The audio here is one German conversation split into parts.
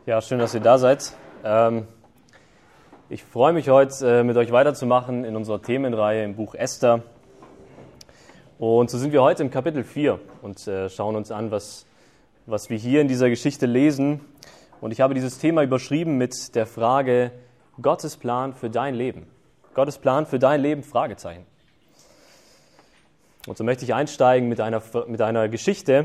Ja, schön, dass ihr da seid. Ich freue mich heute, mit euch weiterzumachen in unserer Themenreihe im Buch Esther. Und so sind wir heute im Kapitel 4 und schauen uns an, was wir hier in dieser Geschichte lesen. Und ich habe dieses Thema überschrieben mit der Frage, Gottes Plan für dein Leben. Gottes Plan für dein Leben, Fragezeichen. Und so möchte ich einsteigen mit einer Geschichte.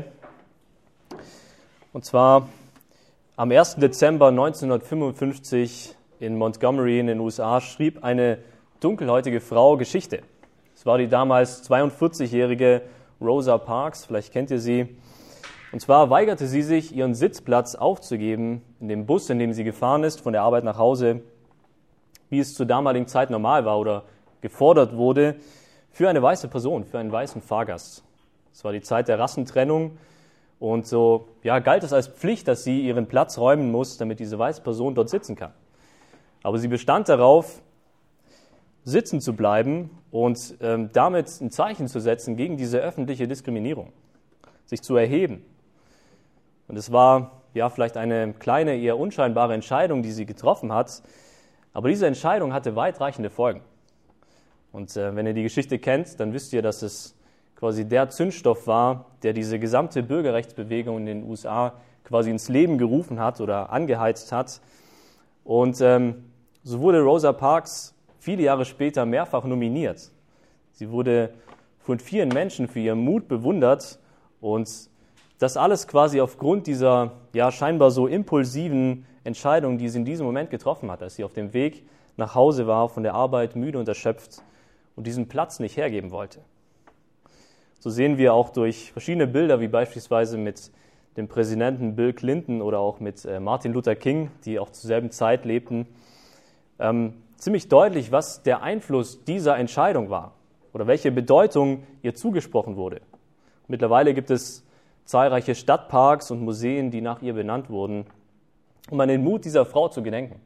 Und zwar am 1. Dezember 1955 in Montgomery in den USA schrieb eine dunkelhäutige Frau Geschichte. Es war die damals 42-jährige Rosa Parks, vielleicht kennt ihr sie. Und zwar weigerte sie sich, ihren Sitzplatz aufzugeben in dem Bus, in dem sie gefahren ist, von der Arbeit nach Hause, wie es zur damaligen Zeit normal war oder gefordert wurde, für eine weiße Person, für einen weißen Fahrgast. Es war die Zeit der Rassentrennung. Und so galt es als Pflicht, dass sie ihren Platz räumen muss, damit diese weiße Person dort sitzen kann. Aber sie bestand darauf, sitzen zu bleiben und damit ein Zeichen zu setzen gegen diese öffentliche Diskriminierung, sich zu erheben. Und es war vielleicht eine kleine, eher unscheinbare Entscheidung, die sie getroffen hat, aber diese Entscheidung hatte weitreichende Folgen. Und wenn ihr die Geschichte kennt, dann wisst ihr, dass es quasi der Zündstoff war, der diese gesamte Bürgerrechtsbewegung in den USA quasi ins Leben gerufen hat oder angeheizt hat. Und so wurde Rosa Parks viele Jahre später mehrfach nominiert. Sie wurde von vielen Menschen für ihren Mut bewundert und das alles quasi aufgrund dieser scheinbar so impulsiven Entscheidung, die sie in diesem Moment getroffen hat, als sie auf dem Weg nach Hause war, von der Arbeit müde und erschöpft und diesen Platz nicht hergeben wollte. So sehen wir auch durch verschiedene Bilder, wie beispielsweise mit dem Präsidenten Bill Clinton oder auch mit Martin Luther King, die auch zur selben Zeit lebten, ziemlich deutlich, was der Einfluss dieser Entscheidung war oder welche Bedeutung ihr zugesprochen wurde. Mittlerweile gibt es zahlreiche Stadtparks und Museen, die nach ihr benannt wurden, um an den Mut dieser Frau zu gedenken.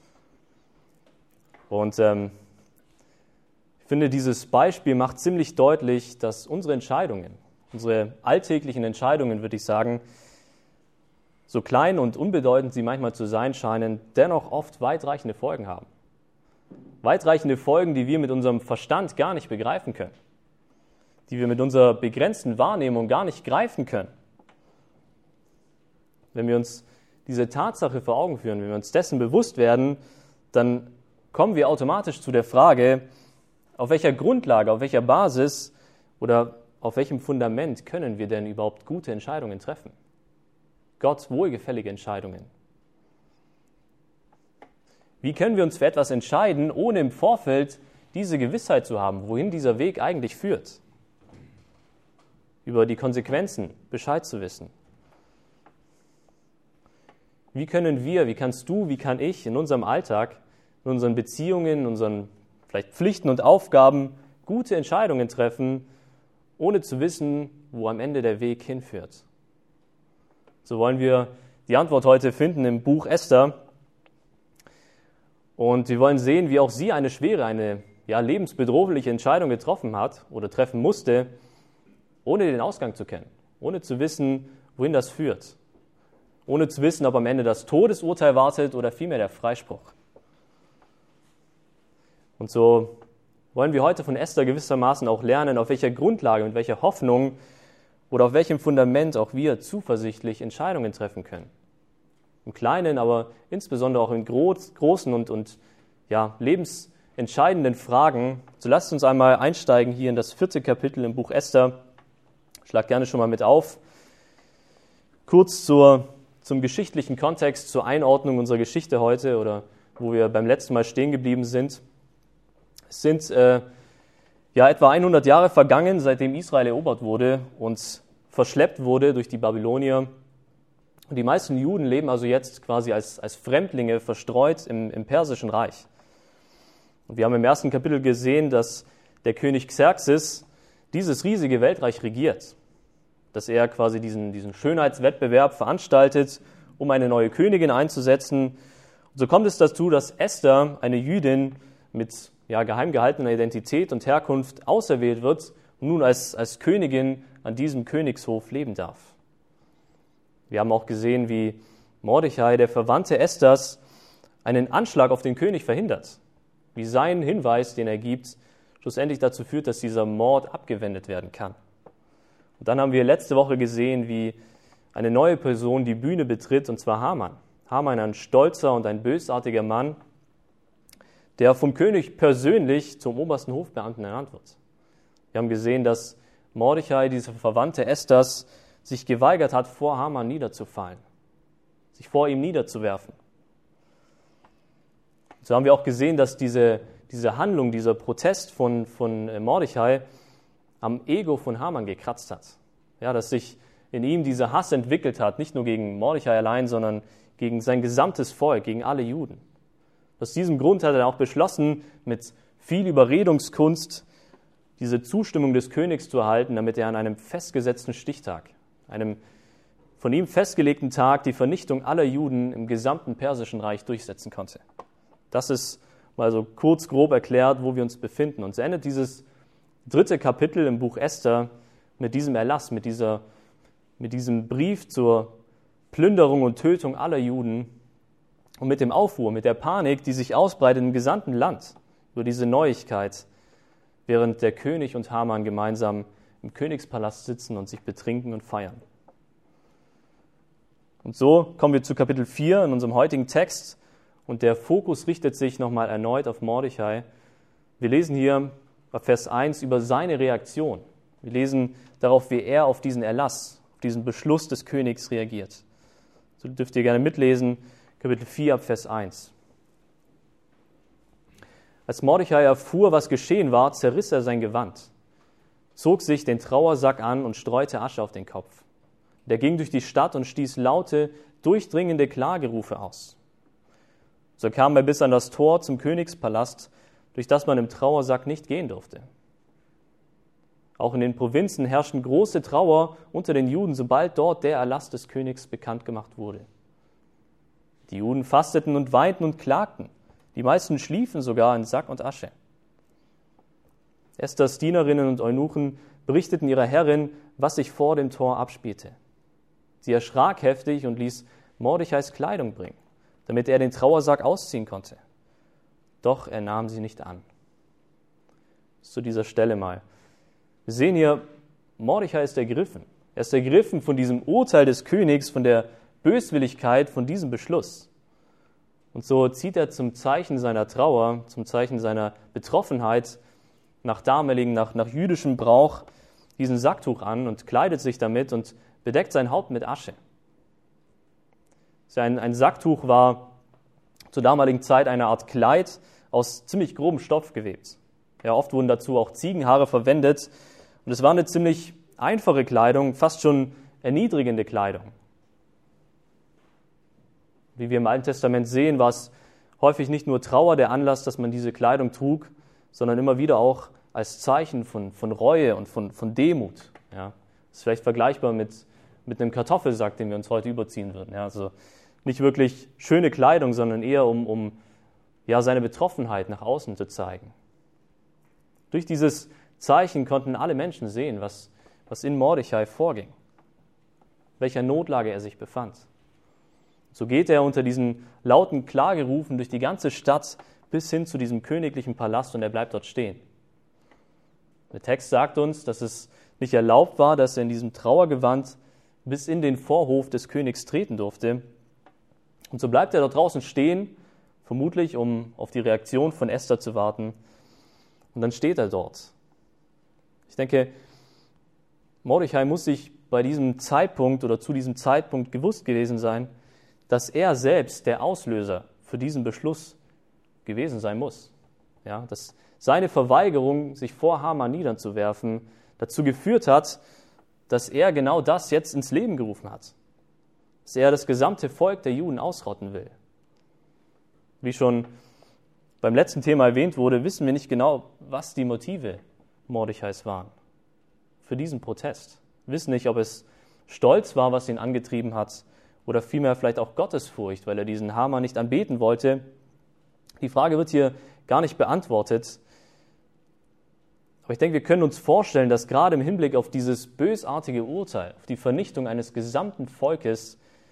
Und ich finde, dieses Beispiel macht ziemlich deutlich, dass unsere Entscheidungen, unsere alltäglichen Entscheidungen, würde ich sagen, so klein und unbedeutend sie manchmal zu sein scheinen, dennoch oft weitreichende Folgen haben. Weitreichende Folgen, die wir mit unserem Verstand gar nicht begreifen können, die wir mit unserer begrenzten Wahrnehmung gar nicht greifen können. Wenn wir uns diese Tatsache vor Augen führen, wenn wir uns dessen bewusst werden, dann kommen wir automatisch zu der Frage, auf welcher Grundlage, auf welcher Basis oder auf welchem Fundament können wir denn überhaupt gute Entscheidungen treffen? Gott wohlgefällige Entscheidungen. Wie können wir uns für etwas entscheiden, ohne im Vorfeld diese Gewissheit zu haben, wohin dieser Weg eigentlich führt? Über die Konsequenzen Bescheid zu wissen. Wie können wir, wie kannst du, wie kann ich in unserem Alltag, in unseren Beziehungen, in unseren vielleicht Pflichten und Aufgaben gute Entscheidungen treffen, ohne zu wissen, wo am Ende der Weg hinführt? So wollen wir die Antwort heute finden im Buch Esther. Und wir wollen sehen, wie auch sie eine schwere, eine lebensbedrohliche Entscheidung getroffen hat oder treffen musste, ohne den Ausgang zu kennen, ohne zu wissen, wohin das führt, ohne zu wissen, ob am Ende das Todesurteil wartet oder vielmehr der Freispruch. Und so wollen wir heute von Esther gewissermaßen auch lernen, auf welcher Grundlage, mit welcher Hoffnung oder auf welchem Fundament auch wir zuversichtlich Entscheidungen treffen können. Im Kleinen, aber insbesondere auch in großen und lebensentscheidenden Fragen. So lasst uns einmal einsteigen hier in das 4. Kapitel im Buch Esther. Schlag gerne schon mal mit auf. Kurz zum geschichtlichen Kontext, zur Einordnung unserer Geschichte heute oder wo wir beim letzten Mal stehen geblieben sind. Es sind etwa 100 Jahre vergangen, seitdem Israel erobert wurde und verschleppt wurde durch die Babylonier. Und die meisten Juden leben also jetzt quasi als Fremdlinge verstreut im Persischen Reich. Und wir haben im 1. Kapitel gesehen, dass der König Xerxes dieses riesige Weltreich regiert. Dass er quasi diesen Schönheitswettbewerb veranstaltet, um eine neue Königin einzusetzen. Und so kommt es dazu, dass Esther, eine Jüdin mit geheim gehaltener Identität und Herkunft, auserwählt wird und nun als Königin an diesem Königshof leben darf. Wir haben auch gesehen, wie Mordechai, der Verwandte Esthers, einen Anschlag auf den König verhindert. Wie sein Hinweis, den er gibt, schlussendlich dazu führt, dass dieser Mord abgewendet werden kann. Und dann haben wir letzte Woche gesehen, wie eine neue Person die Bühne betritt, und zwar Haman. Haman, ein stolzer und ein bösartiger Mann, der vom König persönlich zum obersten Hofbeamten ernannt wird. Wir haben gesehen, dass Mordechai, dieser Verwandte Esthers, sich geweigert hat, vor Haman niederzufallen, sich vor ihm niederzuwerfen. So haben wir auch gesehen, dass diese Handlung, dieser Protest von Mordechai am Ego von Haman gekratzt hat. Ja, dass sich in ihm dieser Hass entwickelt hat, nicht nur gegen Mordechai allein, sondern gegen sein gesamtes Volk, gegen alle Juden. Aus diesem Grund hat er auch beschlossen, mit viel Überredungskunst diese Zustimmung des Königs zu erhalten, damit er an einem festgesetzten Stichtag, einem von ihm festgelegten Tag, die Vernichtung aller Juden im gesamten Persischen Reich durchsetzen konnte. Das ist mal so kurz grob erklärt, wo wir uns befinden. Und so endet dieses 3. Kapitel im Buch Esther mit diesem Erlass, mit diesem Brief zur Plünderung und Tötung aller Juden und mit dem Aufruhr, mit der Panik, die sich ausbreitet im gesamten Land über diese Neuigkeit, während der König und Haman gemeinsam im Königspalast sitzen und sich betrinken und feiern. Und so kommen wir zu Kapitel 4 in unserem heutigen Text und der Fokus richtet sich nochmal erneut auf Mordechai. Wir lesen hier ab Vers 1 über seine Reaktion. Wir lesen darauf, wie er auf diesen Erlass, auf diesen Beschluss des Königs reagiert. So dürft ihr gerne mitlesen, Kapitel 4 ab Vers 1. Als Mordechai erfuhr, was geschehen war, zerriss er sein Gewand, zog sich den Trauersack an und streute Asche auf den Kopf. Der ging durch die Stadt und stieß laute, durchdringende Klagerufe aus. So kam er bis an das Tor zum Königspalast, durch das man im Trauersack nicht gehen durfte. Auch in den Provinzen herrschten große Trauer unter den Juden, sobald dort der Erlass des Königs bekannt gemacht wurde. Die Juden fasteten und weinten und klagten. Die meisten schliefen sogar in Sack und Asche. Esthers Dienerinnen und Eunuchen berichteten ihrer Herrin, was sich vor dem Tor abspielte. Sie erschrak heftig und ließ Mordechais Kleidung bringen, damit er den Trauersack ausziehen konnte. Doch er nahm sie nicht an. Zu dieser Stelle mal. Wir sehen hier, Mordechai ist ergriffen. Er ist ergriffen von diesem Urteil des Königs, von der Böswilligkeit, von diesem Beschluss. Und so zieht er zum Zeichen seiner Trauer, zum Zeichen seiner Betroffenheit nach jüdischem Brauch diesen Sacktuch an und kleidet sich damit und bedeckt sein Haupt mit Asche. Ein Sacktuch war zur damaligen Zeit eine Art Kleid aus ziemlich grobem Stoff gewebt. Ja, oft wurden dazu auch Ziegenhaare verwendet. Und es war eine ziemlich einfache Kleidung, fast schon erniedrigende Kleidung. Wie wir im Alten Testament sehen, war es häufig nicht nur Trauer der Anlass, dass man diese Kleidung trug, sondern immer wieder auch als Zeichen von Reue und von Demut. Ja, das ist vielleicht vergleichbar mit einem Kartoffelsack, den wir uns heute überziehen würden. Ja, also nicht wirklich schöne Kleidung, sondern eher um seine Betroffenheit nach außen zu zeigen. Durch dieses Zeichen konnten alle Menschen sehen, was in Mordechai vorging, welcher Notlage er sich befand. So geht er unter diesen lauten Klagerufen durch die ganze Stadt bis hin zu diesem königlichen Palast und er bleibt dort stehen. Der Text sagt uns, dass es nicht erlaubt war, dass er in diesem Trauergewand bis in den Vorhof des Königs treten durfte. Und so bleibt er dort draußen stehen, vermutlich um auf die Reaktion von Esther zu warten. Und dann steht er dort. Ich denke, Mordechai muss sich bei diesem Zeitpunkt oder zu diesem Zeitpunkt gewusst gewesen sein, dass er selbst der Auslöser für diesen Beschluss gewesen sein muss. Ja, dass seine Verweigerung, sich vor Haman niederzuwerfen, dazu geführt hat, dass er genau das jetzt ins Leben gerufen hat. Dass er das gesamte Volk der Juden ausrotten will. Wie schon beim letzten Thema erwähnt wurde, wissen wir nicht genau, was die Motive Mordechais waren für diesen Protest. Wir wissen nicht, ob es Stolz war, was ihn angetrieben hat, oder vielmehr vielleicht auch Gottesfurcht, weil er diesen Haman nicht anbeten wollte. Die Frage wird hier gar nicht beantwortet. Aber ich denke, wir können uns vorstellen, dass gerade im Hinblick auf dieses bösartige Urteil, auf die Vernichtung eines gesamten Volkes,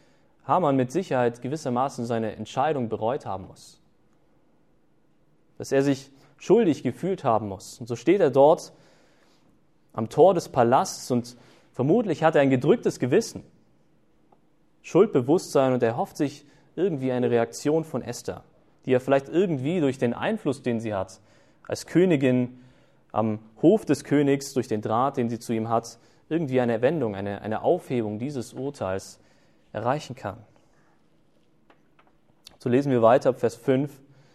Haman mit Sicherheit gewissermaßen seine Entscheidung bereut haben muss. Dass er sich schuldig gefühlt haben muss. Und so steht er dort am Tor des Palasts und vermutlich hat er ein gedrücktes Gewissen, Schuldbewusstsein und er hofft sich irgendwie eine Reaktion von Esther, die er vielleicht irgendwie durch den Einfluss, den sie hat, als Königin am Hof des Königs, durch den Draht, den sie zu ihm hat, irgendwie eine Wendung, eine Aufhebung dieses Urteils erreichen kann. So lesen wir weiter ab Vers 5.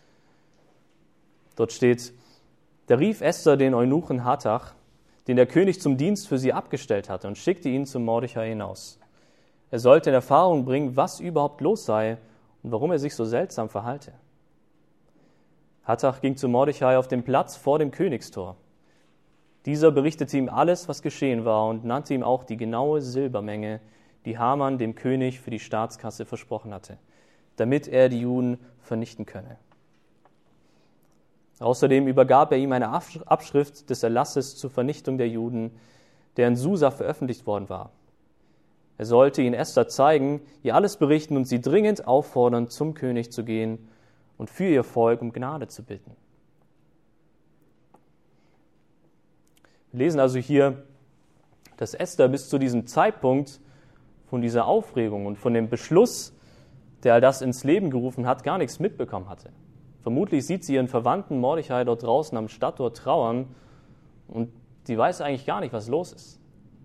Dort steht: Da rief Esther den Eunuchen Hathach, den der König zum Dienst für sie abgestellt hatte, und schickte ihn zum Mordechai hinaus. Er sollte in Erfahrung bringen, was überhaupt los sei und warum er sich so seltsam verhalte. Hathach ging zu Mordechai auf den Platz vor dem Königstor. Dieser berichtete ihm alles, was geschehen war, und nannte ihm auch die genaue Silbermenge, die Haman dem König für die Staatskasse versprochen hatte, damit er die Juden vernichten könne. Außerdem übergab er ihm eine Abschrift des Erlasses zur Vernichtung der Juden, der in Susa veröffentlicht worden war. Er sollte ihn Esther zeigen, ihr alles berichten und sie dringend auffordern, zum König zu gehen und für ihr Volk um Gnade zu bitten. Wir lesen also hier, dass Esther bis zu diesem Zeitpunkt von dieser Aufregung und von dem Beschluss, der all das ins Leben gerufen hat, gar nichts mitbekommen hatte. Vermutlich sieht sie ihren Verwandten Mordechai dort draußen am Stadttor trauern und sie weiß eigentlich gar nicht, was los ist.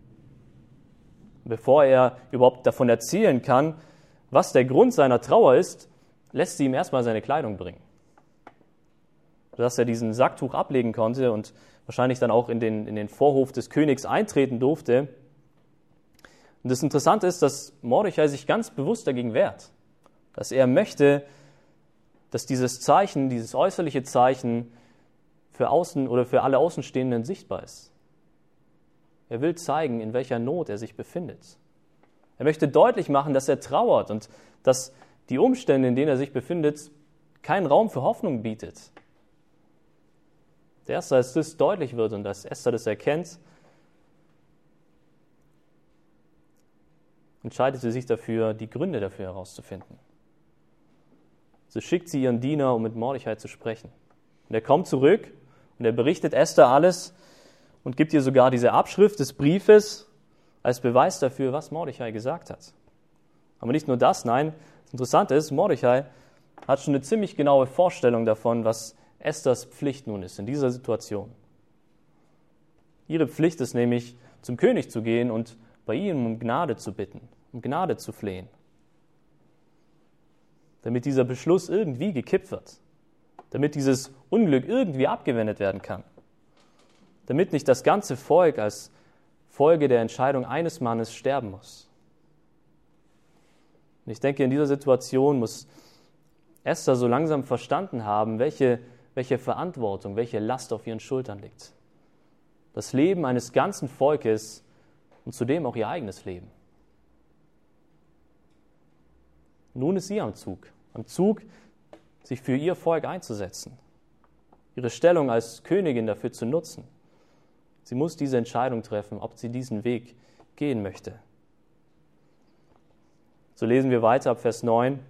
Bevor er überhaupt davon erzählen kann, was der Grund seiner Trauer ist, lässt sie ihm erstmal seine Kleidung bringen. Sodass er diesen Sacktuch ablegen konnte und wahrscheinlich dann auch in den Vorhof des Königs eintreten durfte. Und das Interessante ist, dass Mordechai sich ganz bewusst dagegen wehrt. Dass er möchte, dass dieses Zeichen, dieses äußerliche Zeichen für außen oder für alle Außenstehenden sichtbar ist. Er will zeigen, in welcher Not er sich befindet. Er möchte deutlich machen, dass er trauert und dass die Umstände, in denen er sich befindet, keinen Raum für Hoffnung bietet. Erst als das deutlich wird und als Esther das erkennt, entscheidet sie sich dafür, die Gründe dafür herauszufinden. So schickt sie ihren Diener, um mit Mordechai zu sprechen. Und er kommt zurück und er berichtet Esther alles und gibt ihr sogar diese Abschrift des Briefes als Beweis dafür, was Mordechai gesagt hat. Aber nicht nur das, nein, das Interessante ist, Mordechai hat schon eine ziemlich genaue Vorstellung davon, was Esthers Pflicht nun ist in dieser Situation. Ihre Pflicht ist nämlich, zum König zu gehen und bei ihm um Gnade zu bitten, um Gnade zu flehen. Damit dieser Beschluss irgendwie gekippt wird, damit dieses Unglück irgendwie abgewendet werden kann, damit nicht das ganze Volk als Folge der Entscheidung eines Mannes sterben muss. Und ich denke, in dieser Situation muss Esther so langsam verstanden haben, welche Verantwortung, welche Last auf ihren Schultern liegt. Das Leben eines ganzen Volkes und zudem auch ihr eigenes Leben. Nun ist sie am Zug, sich für ihr Volk einzusetzen, ihre Stellung als Königin dafür zu nutzen. Sie muss diese Entscheidung treffen, ob sie diesen Weg gehen möchte. So lesen wir weiter ab Vers 9.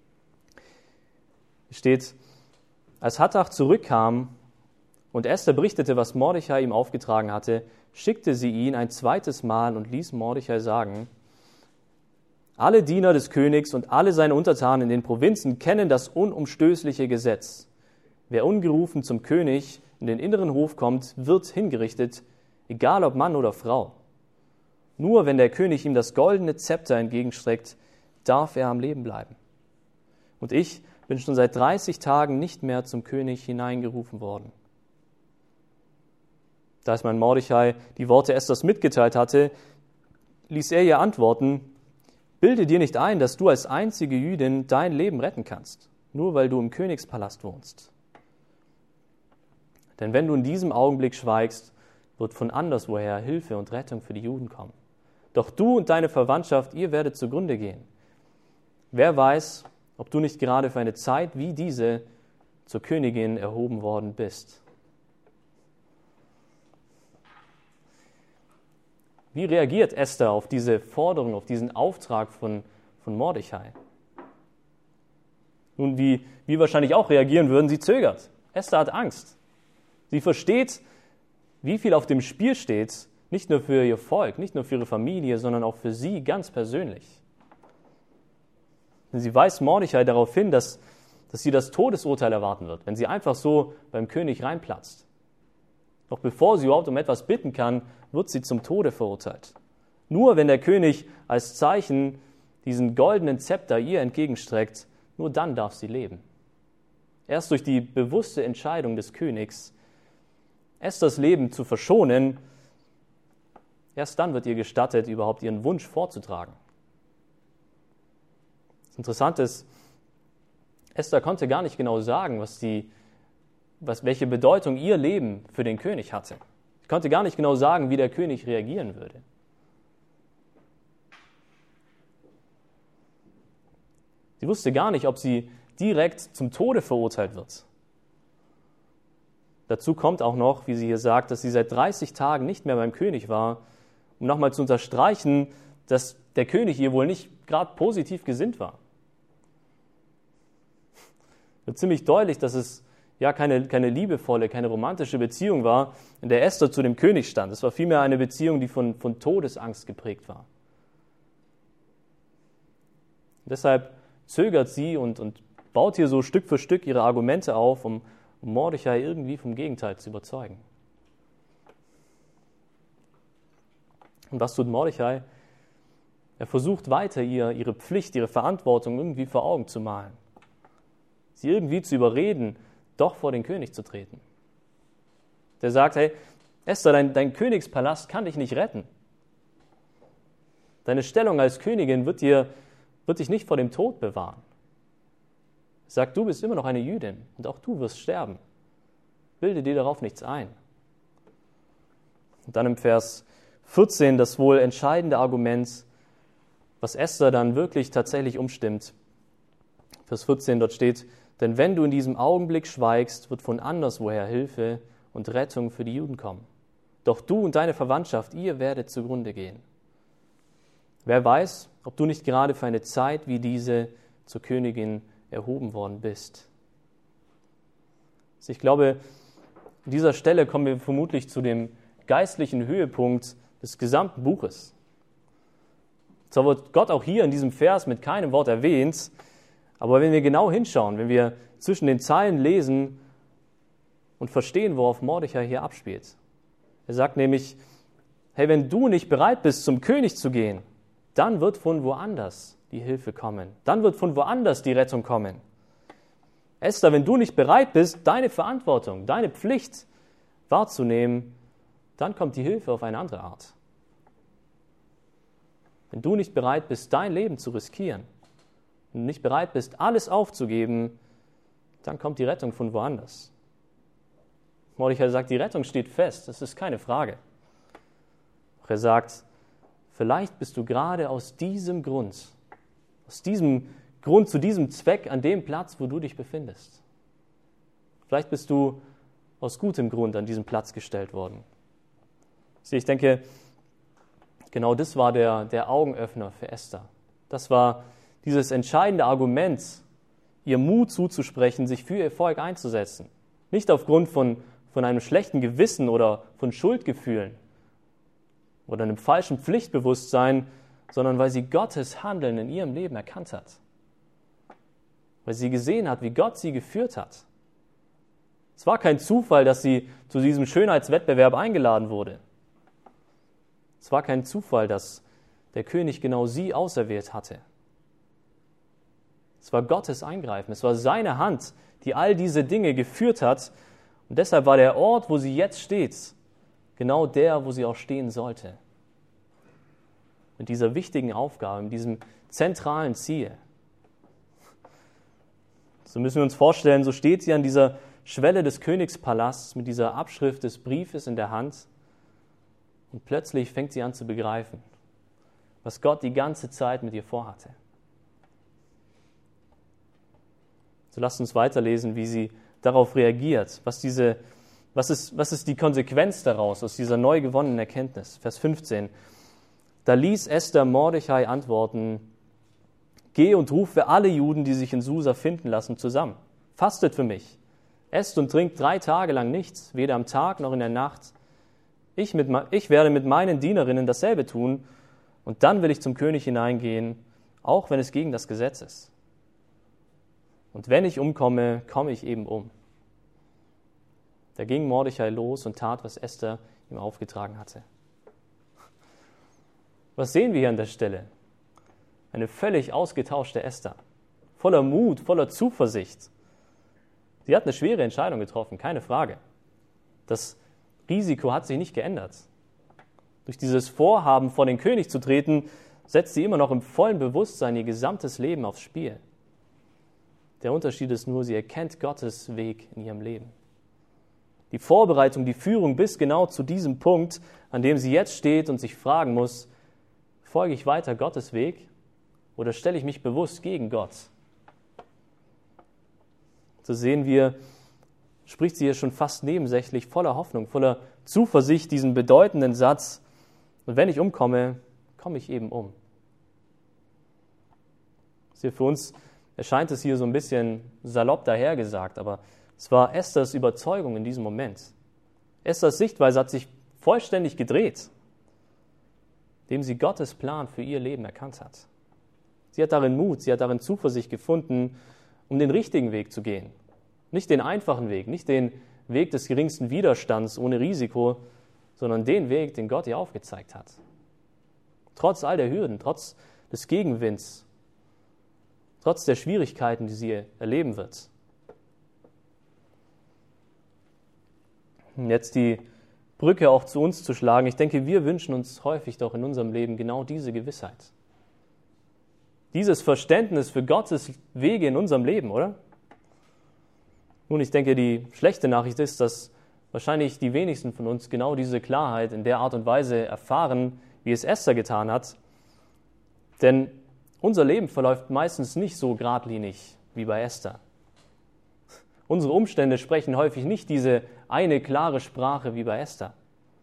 Es steht: Als Hathach zurückkam und Esther berichtete, was Mordechai ihm aufgetragen hatte, schickte sie ihn ein zweites Mal und ließ Mordechai sagen: Alle Diener des Königs und alle seine Untertanen in den Provinzen kennen das unumstößliche Gesetz. Wer ungerufen zum König in den inneren Hof kommt, wird hingerichtet, egal ob Mann oder Frau. Nur wenn der König ihm das goldene Zepter entgegenstreckt, darf er am Leben bleiben. Und ich bin schon seit 30 Tagen nicht mehr zum König hineingerufen worden. Da es mein Mordechai die Worte Esthers mitgeteilt hatte, ließ er ihr antworten: Bilde dir nicht ein, dass du als einzige Jüdin dein Leben retten kannst, nur weil du im Königspalast wohnst. Denn wenn du in diesem Augenblick schweigst, wird von anderswoher Hilfe und Rettung für die Juden kommen. Doch du und deine Verwandtschaft, ihr werdet zugrunde gehen. Wer weiß, ob du nicht gerade für eine Zeit wie diese zur Königin erhoben worden bist. Wie reagiert Esther auf diese Forderung, auf diesen Auftrag von von Mordechai. Nun, wie wir wahrscheinlich auch reagieren würden, sie zögert. Esther hat Angst. Sie versteht, wie viel auf dem Spiel steht, nicht nur für ihr Volk, nicht nur für ihre Familie, sondern auch für sie ganz persönlich. Denn sie weist Mordechai darauf hin, dass sie das Todesurteil erwarten wird, wenn sie einfach so beim König reinplatzt. Doch bevor sie überhaupt um etwas bitten kann, wird sie zum Tode verurteilt. Nur wenn der König als Zeichen diesen goldenen Zepter ihr entgegenstreckt, nur dann darf sie leben. Erst durch die bewusste Entscheidung des Königs, Esthers Leben zu verschonen, erst dann wird ihr gestattet, überhaupt ihren Wunsch vorzutragen. Das Interessante ist, Esther konnte gar nicht genau sagen, welche Bedeutung ihr Leben für den König hatte. Sie konnte gar nicht genau sagen, wie der König reagieren würde. Sie wusste gar nicht, ob sie direkt zum Tode verurteilt wird. Dazu kommt auch noch, wie sie hier sagt, dass sie seit 30 Tagen nicht mehr beim König war, um nochmal zu unterstreichen, dass der König ihr wohl nicht gerade positiv gesinnt war. Es wird ziemlich deutlich, dass es ja keine liebevolle, keine romantische Beziehung war, in der Esther zu dem König stand. Es war vielmehr eine Beziehung, die von Todesangst geprägt war. Deshalb zögert sie und baut hier so Stück für Stück ihre Argumente auf, um Mordechai irgendwie vom Gegenteil zu überzeugen. Und was tut Mordechai? Er versucht weiter, ihre Pflicht, ihre Verantwortung irgendwie vor Augen zu malen. Sie irgendwie zu überreden, doch vor den König zu treten. Der sagt, hey, Esther, dein Königspalast kann dich nicht retten. Deine Stellung als Königin wird dich nicht vor dem Tod bewahren. Er sagt, du bist immer noch eine Jüdin und auch du wirst sterben. Bilde dir darauf nichts ein. Und dann im Vers 14 das wohl entscheidende Argument, was Esther dann wirklich tatsächlich umstimmt. Vers 14, dort steht, denn wenn du in diesem Augenblick schweigst, wird von anderswoher Hilfe und Rettung für die Juden kommen. Doch du und deine Verwandtschaft, ihr werdet zugrunde gehen. Wer weiß, ob du nicht gerade für eine Zeit wie diese zur Königin erhoben worden bist. Also ich glaube, an dieser Stelle kommen wir vermutlich zu dem geistlichen Höhepunkt des gesamten Buches. Zwar wird Gott auch hier in diesem Vers mit keinem Wort erwähnt, aber wenn wir genau hinschauen, wenn wir zwischen den Zeilen lesen und verstehen, worauf Mordechai hier abspielt. Er sagt nämlich, hey, wenn du nicht bereit bist, zum König zu gehen, dann wird von woanders die Hilfe kommen. Dann wird von woanders die Rettung kommen. Esther, wenn du nicht bereit bist, deine Verantwortung, deine Pflicht wahrzunehmen, dann kommt die Hilfe auf eine andere Art. Wenn du nicht bereit bist, dein Leben zu riskieren, wenn du nicht bereit bist, alles aufzugeben, dann kommt die Rettung von woanders. Mordechai sagt, die Rettung steht fest, das ist keine Frage. Er sagt, vielleicht bist du gerade aus diesem Grund zu diesem Zweck an dem Platz, wo du dich befindest. Vielleicht bist du aus gutem Grund an diesen Platz gestellt worden. Ich denke, genau das war der Augenöffner für Esther. Das war dieses entscheidende Argument, ihr Mut zuzusprechen, sich für ihr Volk einzusetzen. Nicht aufgrund von einem schlechten Gewissen oder von Schuldgefühlen oder einem falschen Pflichtbewusstsein, sondern weil sie Gottes Handeln in ihrem Leben erkannt hat. Weil sie gesehen hat, wie Gott sie geführt hat. Es war kein Zufall, dass sie zu diesem Schönheitswettbewerb eingeladen wurde. Es war kein Zufall, dass der König genau sie auserwählt hatte. Es war Gottes Eingreifen, es war seine Hand, die all diese Dinge geführt hat. Und deshalb war der Ort, wo sie jetzt steht, genau der, wo sie auch stehen sollte. Mit dieser wichtigen Aufgabe, mit diesem zentralen Ziel. So müssen wir uns vorstellen, so steht sie an dieser Schwelle des Königspalasts mit dieser Abschrift des Briefes in der Hand und plötzlich fängt sie an zu begreifen, was Gott die ganze Zeit mit ihr vorhatte. So lasst uns weiterlesen, wie sie darauf reagiert. Was ist die Konsequenz daraus, aus dieser neu gewonnenen Erkenntnis? Vers 15. Da ließ Esther Mordechai antworten, Geh und rufe alle Juden, die sich in Susa finden lassen, zusammen. Fastet für mich. Esst und trinkt 3 Tage lang nichts, weder am Tag noch in der Nacht. Ich werde mit meinen Dienerinnen dasselbe tun, und dann will ich zum König hineingehen, auch wenn es gegen das Gesetz ist. Und wenn ich umkomme, komme ich eben um. Da ging Mordechai los und tat, was Esther ihm aufgetragen hatte. Was sehen wir hier an der Stelle? Eine völlig ausgetauschte Esther, voller Mut, voller Zuversicht. Sie hat eine schwere Entscheidung getroffen, keine Frage. Das Risiko hat sich nicht geändert. Durch dieses Vorhaben, vor den König zu treten, setzt sie immer noch im vollen Bewusstsein ihr gesamtes Leben aufs Spiel. Der Unterschied ist nur, sie erkennt Gottes Weg in ihrem Leben. Die Vorbereitung, die Führung bis genau zu diesem Punkt, an dem sie jetzt steht und sich fragen muss, folge ich weiter Gottes Weg oder stelle ich mich bewusst gegen Gott? So sehen wir, spricht sie hier schon fast nebensächlich, voller Hoffnung, voller Zuversicht, diesen bedeutenden Satz, und wenn ich umkomme, komme ich eben um. Für uns erscheint es hier so ein bisschen salopp dahergesagt, aber es war Esthers Überzeugung in diesem Moment. Esthers Sichtweise hat sich vollständig gedreht, indem sie Gottes Plan für ihr Leben erkannt hat. Sie hat darin Mut, sie hat darin Zuversicht gefunden, um den richtigen Weg zu gehen. Nicht den einfachen Weg, nicht den Weg des geringsten Widerstands ohne Risiko, sondern den Weg, den Gott ihr aufgezeigt hat. Trotz all der Hürden, trotz des Gegenwinds, trotz der Schwierigkeiten, die sie erleben wird. Und jetzt die Brücke auch zu uns zu schlagen. Ich denke, wir wünschen uns häufig doch in unserem Leben genau diese Gewissheit. Dieses Verständnis für Gottes Wege in unserem Leben, oder? Nun, ich denke, die schlechte Nachricht ist, dass wahrscheinlich die wenigsten von uns genau diese Klarheit in der Art und Weise erfahren, wie es Esther getan hat. Denn unser Leben verläuft meistens nicht so geradlinig wie bei Esther. Unsere Umstände sprechen häufig nicht diese eine klare Sprache wie bei Esther.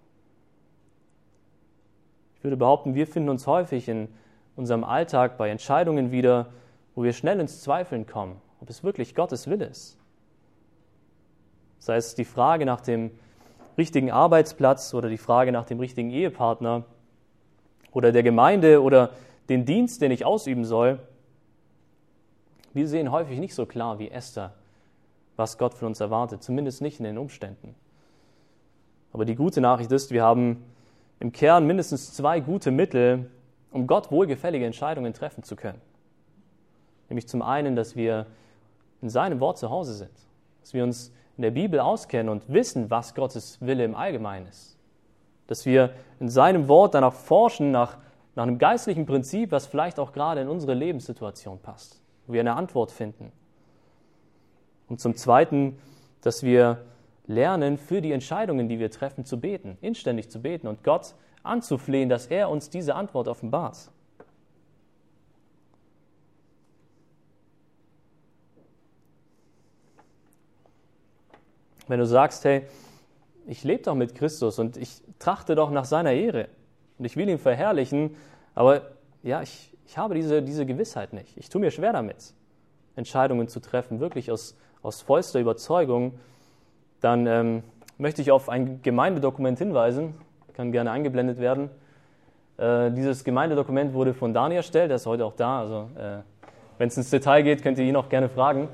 Ich würde behaupten, wir finden uns häufig in unserem Alltag bei Entscheidungen wieder, wo wir schnell ins Zweifeln kommen, ob es wirklich Gottes Wille ist. Sei es die Frage nach dem richtigen Arbeitsplatz oder die Frage nach dem richtigen Ehepartner oder der Gemeinde oder den Dienst, den ich ausüben soll. Wir sehen häufig nicht so klar wie Esther, was Gott von uns erwartet, zumindest nicht in den Umständen. Aber die gute Nachricht ist, wir haben im Kern mindestens 2 gute Mittel, um Gott wohlgefällige Entscheidungen treffen zu können. Nämlich zum einen, dass wir in seinem Wort zu Hause sind, dass wir uns in der Bibel auskennen und wissen, was Gottes Wille im Allgemeinen ist. Dass wir in seinem Wort danach forschen, nach einem geistlichen Prinzip, was vielleicht auch gerade in unsere Lebenssituation passt, wo wir eine Antwort finden. Und zum Zweiten, dass wir lernen, für die Entscheidungen, die wir treffen, zu beten, inständig zu beten und Gott anzuflehen, dass er uns diese Antwort offenbart. Wenn du sagst, hey, ich lebe doch mit Christus und ich trachte doch nach seiner Ehre und ich will ihn verherrlichen, aber ja, ich habe diese Gewissheit nicht. Ich tue mir schwer damit, Entscheidungen zu treffen, wirklich aus vollster Überzeugung, dann möchte ich auf ein Gemeindedokument hinweisen, kann gerne eingeblendet werden. Dieses Gemeindedokument wurde von Dani erstellt, der ist heute auch da, also wenn es ins Detail geht, könnt ihr ihn auch gerne fragen.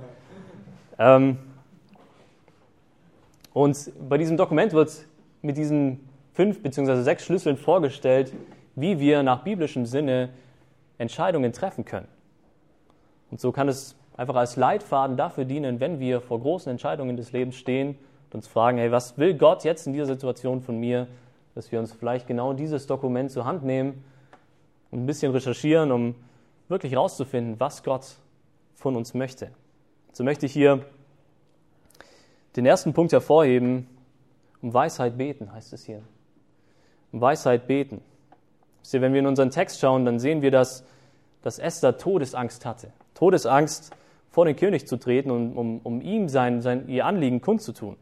Und bei diesem Dokument wird mit diesen 5 bzw. 6 Schlüsseln vorgestellt, wie wir nach biblischem Sinne Entscheidungen treffen können. Und so kann es einfach als Leitfaden dafür dienen, wenn wir vor großen Entscheidungen des Lebens stehen und uns fragen, hey, was will Gott jetzt in dieser Situation von mir, dass wir uns vielleicht genau dieses Dokument zur Hand nehmen und ein bisschen recherchieren, um wirklich herauszufinden, was Gott von uns möchte. So möchte ich hier den ersten Punkt hervorheben, um Weisheit beten, heißt es hier. Um Weisheit beten. Wenn wir in unseren Text schauen, dann sehen wir, dass Esther Todesangst hatte. Todesangst, vor den König zu treten, um ihm ihr Anliegen kundzutun.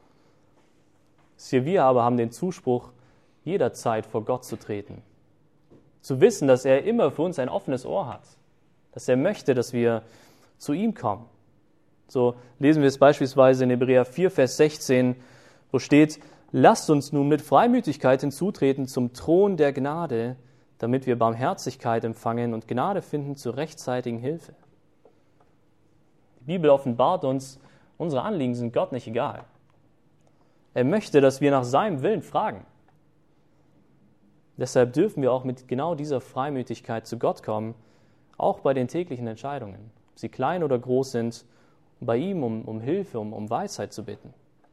Wir aber haben den Zuspruch, jederzeit vor Gott zu treten. Zu wissen, dass er immer für uns ein offenes Ohr hat. dass er möchte, dass wir zu ihm kommen. So lesen wir es beispielsweise in Hebräer 4, Vers 16, wo steht: Lasst uns nun mit Freimütigkeit hinzutreten zum Thron der Gnade, damit wir Barmherzigkeit empfangen und Gnade finden zur rechtzeitigen Hilfe. Die Bibel offenbart uns, unsere Anliegen sind Gott nicht egal. Er möchte, dass wir nach seinem Willen fragen. Deshalb dürfen wir auch mit genau dieser Freimütigkeit zu Gott kommen, auch bei den täglichen Entscheidungen, ob sie klein oder groß sind, um bei ihm um Hilfe, um Weisheit zu bitten.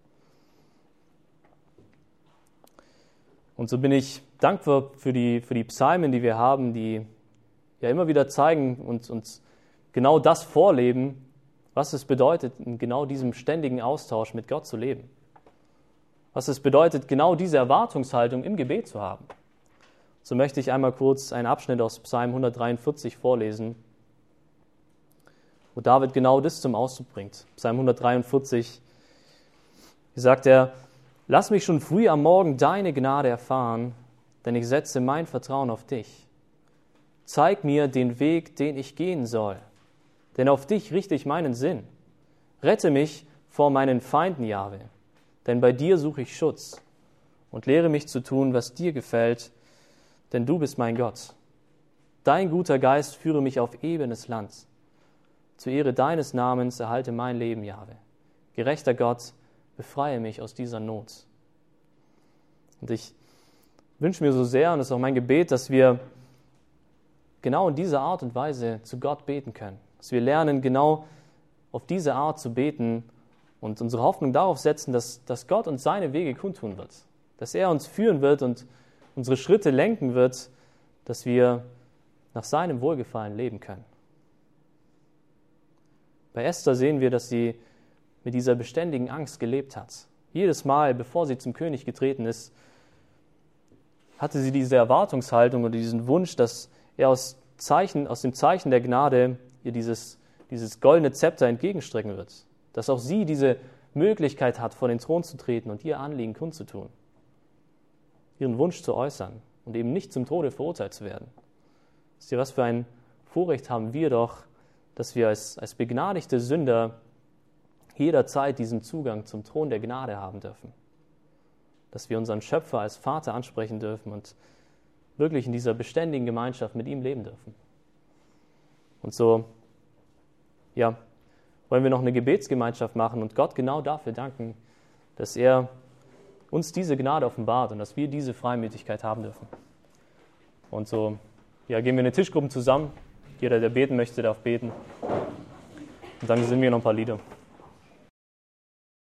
Und so bin ich dankbar für die Psalmen, die wir haben, die ja immer wieder zeigen und uns genau das vorleben, was es bedeutet, in genau diesem ständigen Austausch mit Gott zu leben. Was es bedeutet, genau diese Erwartungshaltung im Gebet zu haben. So möchte ich einmal kurz einen Abschnitt aus Psalm 143 vorlesen, wo David genau das zum Ausdruck bringt. Psalm 143, hier sagt er: Lass mich schon früh am Morgen deine Gnade erfahren, denn ich setze mein Vertrauen auf dich. Zeig mir den Weg, den ich gehen soll, denn auf dich richte ich meinen Sinn. Rette mich vor meinen Feinden, Jahwe, denn bei dir suche ich Schutz, und lehre mich zu tun, was dir gefällt, denn du bist mein Gott. Dein guter Geist führe mich auf ebenes Land. Zur Ehre deines Namens erhalte mein Leben, Jahwe. Gerechter Gott, befreie mich aus dieser Not. Und ich wünsche mir so sehr, und es ist auch mein Gebet, dass wir genau in dieser Art und Weise zu Gott beten können. Dass wir lernen, genau auf diese Art zu beten und unsere Hoffnung darauf setzen, dass Gott uns seine Wege kundtun wird. Dass er uns führen wird und unsere Schritte lenken wird, dass wir nach seinem Wohlgefallen leben können. Bei Esther sehen wir, dass sie mit dieser beständigen Angst gelebt hat. Jedes Mal, bevor sie zum König getreten ist, hatte sie diese Erwartungshaltung oder diesen Wunsch, dass er aus dem Zeichen der Gnade ihr dieses goldene Zepter entgegenstrecken wird. Dass auch sie diese Möglichkeit hat, vor den Thron zu treten und ihr Anliegen kundzutun. Ihren Wunsch zu äußern und eben nicht zum Tode verurteilt zu werden. Wisst ihr, was für ein Vorrecht haben wir doch, dass wir als begnadigte Sünder jederzeit diesen Zugang zum Thron der Gnade haben dürfen. Dass wir unseren Schöpfer als Vater ansprechen dürfen und wirklich in dieser beständigen Gemeinschaft mit ihm leben dürfen. Und so, ja, wollen wir noch eine Gebetsgemeinschaft machen und Gott genau dafür danken, dass er uns diese Gnade offenbart und dass wir diese Freimütigkeit haben dürfen. Und so, ja, gehen wir in den Tischgruppen zusammen. Jeder, der beten möchte, darf beten. Und dann singen wir noch ein paar Lieder.